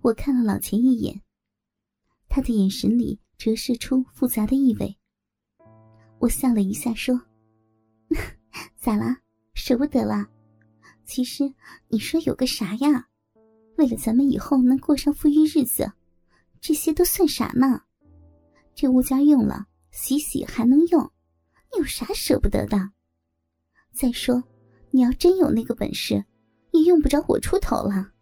我看了老钱一眼，他的眼神里折射出复杂的意味。我笑了一下说咋啦，舍不得啦？其实你说有个啥呀？为了咱们以后能过上富裕日子，这些都算啥呢？这物件用了洗洗还能用，你有啥舍不得的？再说你要真有那个本事，也用不着我出头了。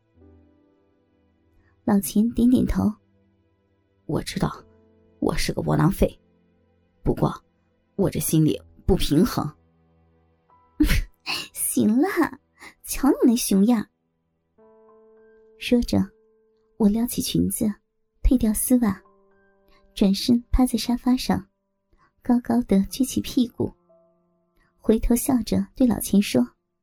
老钱点点头， 我知道我是个窝囊废，不过我这心里不平衡。 行了，瞧你那熊样。说着，我撩起裙子，褪掉丝袜，转身趴在沙发上，高高的撅起屁股，回头笑着对老钱说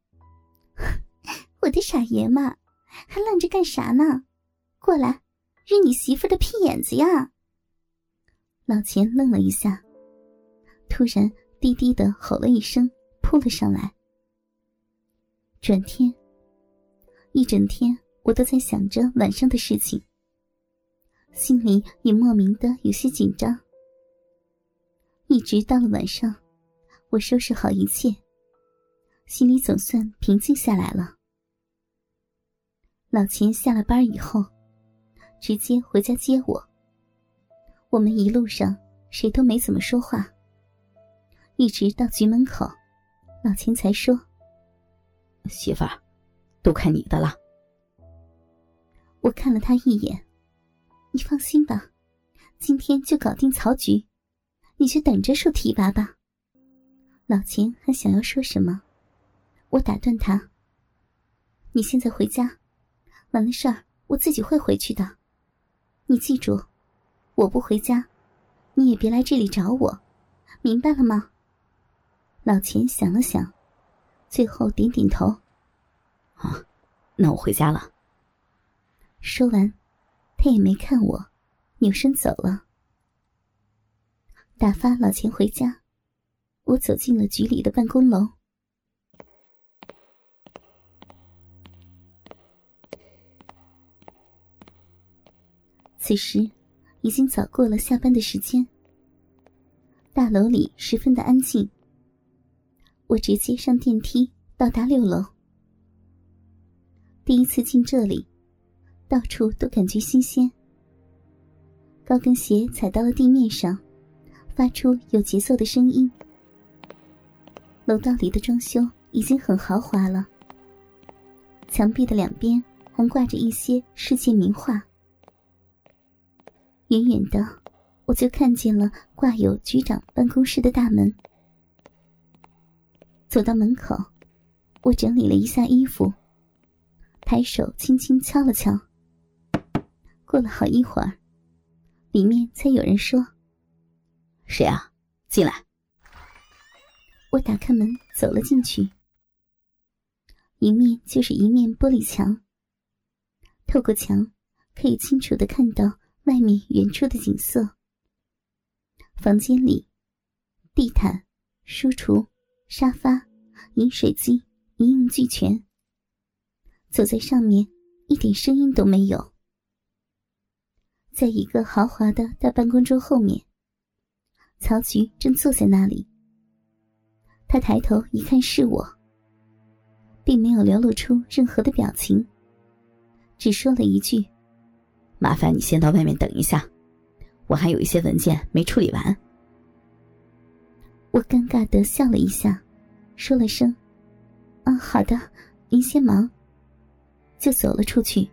我的傻爷们，还愣着干啥呢？过来，日你媳妇的屁眼子呀！老钱愣了一下，突然低低的吼了一声，扑了上来。转天，一整天我都在想着晚上的事情，心里也莫名的有些紧张。一直到了晚上，我收拾好一切，心里总算平静下来了。老钱下了班以后，直接回家接我。我们一路上谁都没怎么说话，一直到局门口，老钱才说：“ 媳妇儿，都看你的了。” 我看了他一眼，你放心吧，今天就搞定曹局，你去等着受提拔吧。老钱还想要说什么，我打断他：“你现在回家，完了事儿我自己会回去的。你记住，我不回家，你也别来这里找我，明白了吗？”老钱想了想，最后点点头：“ 啊，那我回家了。” 说完，他也没看我，扭身走了。打发老钱回家，我走进了局里的办公楼。此时已经早过了下班的时间，大楼里十分的安静。我直接上电梯到达6楼。第一次进这里，到处都感觉新鲜。高跟鞋踩到了地面上，发出有节奏的声音。楼道里的装修已经很豪华了，墙壁的两边还挂着一些世界名画。远远的，我就看见了挂有局长办公室的大门。走到门口，我整理了一下衣服，抬手轻轻敲了敲。过了好一会儿，里面才有人说：“ 谁啊？进来。” 我打开门走了进去。迎面就是一面玻璃墙，透过墙可以清楚地看到外面远处的景色。房间里，地毯、书橱、沙发、饮水机一应俱全。走在上面一点声音都没有。在一个豪华的大办公桌后面，曹局正坐在那里。他抬头一看是我，并没有流露出任何的表情，只说了一句：“ 麻烦你先到外面等一下，我还有一些文件没处理完。” 我尴尬地笑了一下，说了声：“好的，您先忙。”就走了出去。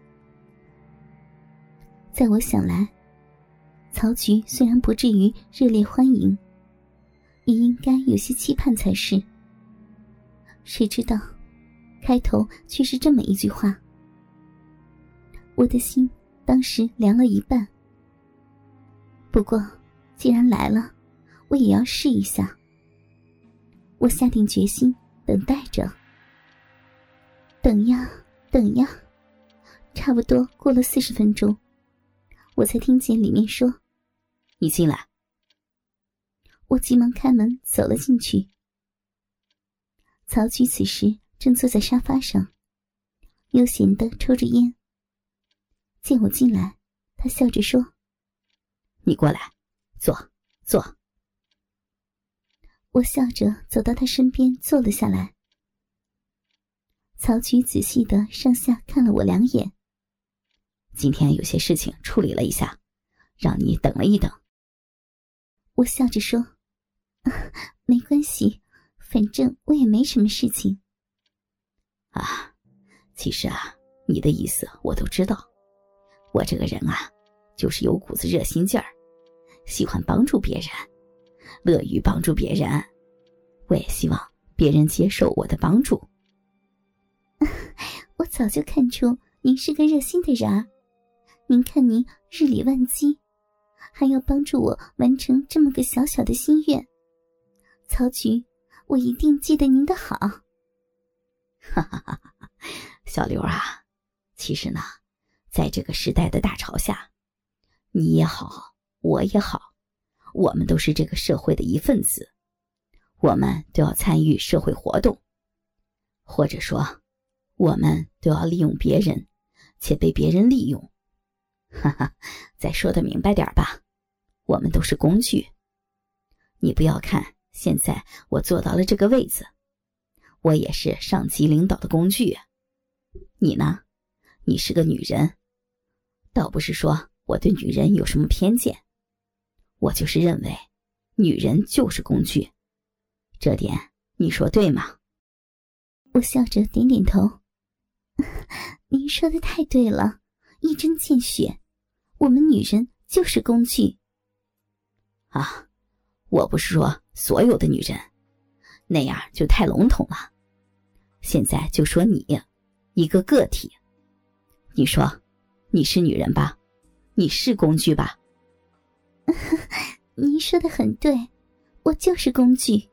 在我想来，曹局虽然不至于热烈欢迎，也应该有些期盼才是。谁知道开头却是这么一句话，我的心当时凉了一半。不过既然来了，我也要试一下。我下定决心等待着，等呀等呀，差不多过了40分钟，我才听见里面说：“ 你进来。” 我急忙开门走了进去。曹局此时正坐在沙发上，悠闲地抽着烟。 见我进来，他笑着说：“ 你过来，坐。” 我笑着走到他身边坐了下来。曹菊仔细地上下看了我2眼。 今天有些事情处理了一下，让你等了一等。 我笑着说：“没关系，反正我也没什么事情。” 其实你的意思我都知道。我这个人就是有股子热心劲儿，喜欢帮助别人，乐于帮助别人。我也希望别人接受我的帮助。 我早就看出您是个热心的人儿。您看您日理万机，还要帮助我完成这么个小小的心愿。曹菊，我一定记得您的好。 小刘其实呢，在这个时代的大潮下，你也好，我也好，我们都是这个社会的一份子，我们都要参与社会活动，或者说我们都要利用别人，且被别人利用。再说得明白点吧，我们都是工具。你不要看现在我坐到了这个位子，我也是上级领导的工具。你呢，你是个女人，倒不是说我对女人有什么偏见，我就是认为女人就是工具，这点你说对吗？ 我笑着点点头。您说的太对了，一针见血，我们女人就是工具。 我不是说所有的女人，那样就太笼统了。现在就说你一个个体，你说你是女人吧，你是工具吧？ 您说的很对，我就是工具。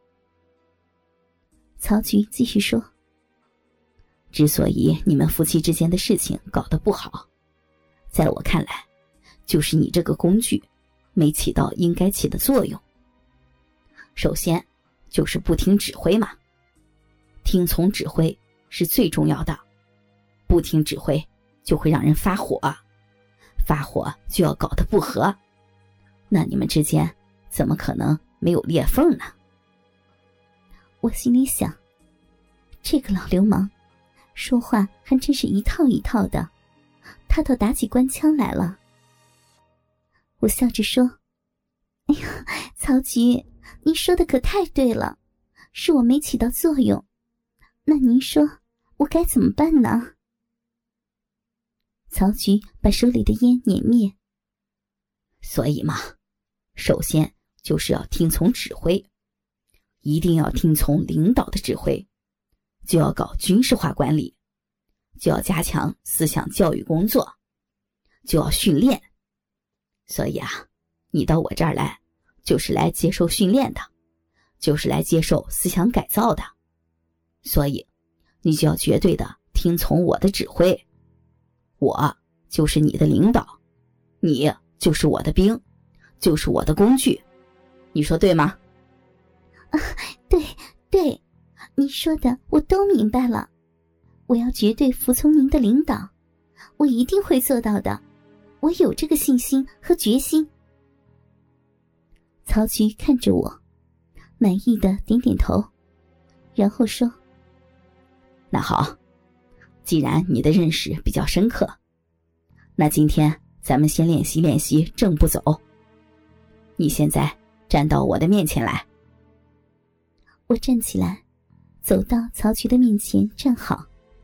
曹菊继续说： 之所以你们夫妻之间的事情搞得不好，在我看来，就是你这个工具没起到应该起的作用。首先就是不听指挥嘛，听从指挥是最重要的，不听指挥就会让人发火，发火就要搞得不和，那你们之间怎么可能没有裂缝呢？ 我心里想，这个老流氓说话还真是一套一套的，他倒打起官腔来了。我笑着说：哎呀，曹菊，您说的可太对了，是我没起到作用，那您说我该怎么办呢？曹菊把手里的烟碾灭。 所以嘛，首先就是要听从指挥，一定要听从领导的指挥，就要搞军事化管理，就要加强思想教育工作，就要训练。所以你到我这儿来，就是来接受训练的，就是来接受思想改造的。所以你就要绝对的听从我的指挥，我就是你的领导，你就是我的兵，就是我的工具，你说对吗？ 对，你说的我都明白了，我要绝对服从您的领导，我一定会做到的，我有这个信心和决心。曹菊看着我，满意的点点头，然后说： 那好，既然你的认识比较深刻，那今天咱们先练习练习正步走。你现在站到我的面前来。 我站起来，走到曹菊的面前站好。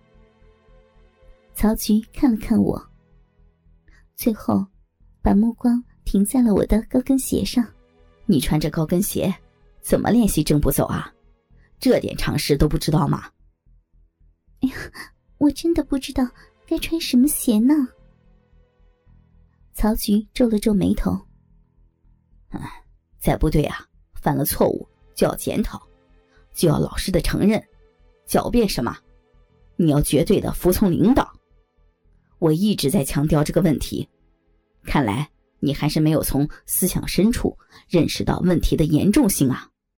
曹菊看了看我，最后把目光停在了我的高跟鞋上。 你穿着高跟鞋怎么练习正步走啊？这点常识都不知道吗？ 哎呀，我真的不知道该穿什么鞋呢。曹菊皱了皱眉头。 在部队犯了错误就要检讨，就要老实的承认，狡辩什么？你要绝对的服从领导。我一直在强调这个问题，看来你还是没有从思想深处认识到问题的严重性啊。